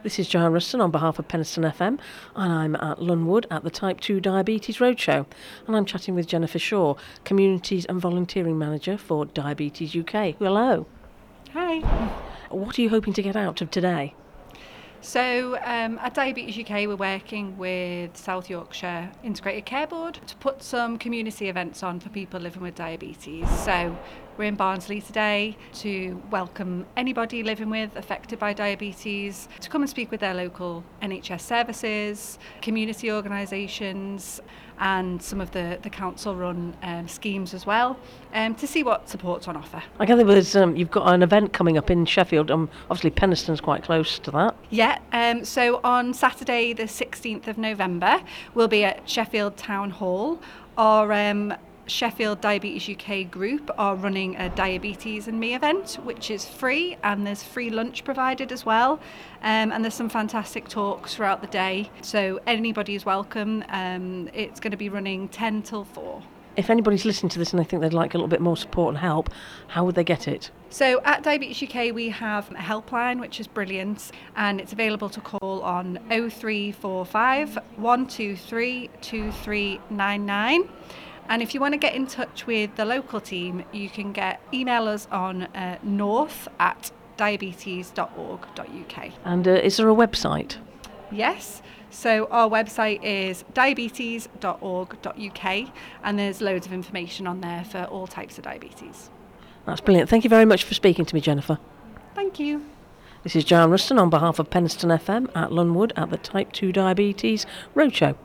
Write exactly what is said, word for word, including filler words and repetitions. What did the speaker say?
This is Joanne Ruston on behalf of Penistone F M, and I'm at Lunwood at the Type two Diabetes Roadshow, and I'm chatting with Jennifer Shaw, Communities and Volunteering Manager for Diabetes U K. Hello. Hi. What are you hoping to get out of today? So um, at Diabetes U K we're working with South Yorkshire Integrated Care Board to put some community events on for people living with diabetes. So we're in Barnsley today to welcome anybody living with, affected by diabetes, to come and speak with their local N H S services, community organisations and some of the, the council-run um, schemes as well, um, to see what support's on offer. I gather there's, um, you've got an event coming up in Sheffield. Um, obviously Penistone's quite close to that. Yeah, um, so on Saturday the sixteenth of November we'll be at Sheffield Town Hall. Our um, Sheffield Diabetes U K group are running a Diabetes and Me event, which is free, and there's free lunch provided as well, um, and there's some fantastic talks throughout the day, so anybody is welcome. Um, it's going to be running ten till four. If anybody's listening to this and they think they'd like a little bit more support and help, how would they get it? So at Diabetes U K we have a helpline which is brilliant, and it's available to call on oh three four five, one two three, two three nine nine. And if you want to get in touch with the local team, you can get email us on uh, north at diabetes dot org dot U K. And uh, is there a website? Yes, so our website is diabetes dot org dot U K, and there's loads of information on there for all types of diabetes. That's brilliant. Thank you very much for speaking to me, Jennifer. Thank you. This is Joanne Ruston on behalf of Penistone F M at Lunwood at the Type two Diabetes Roadshow.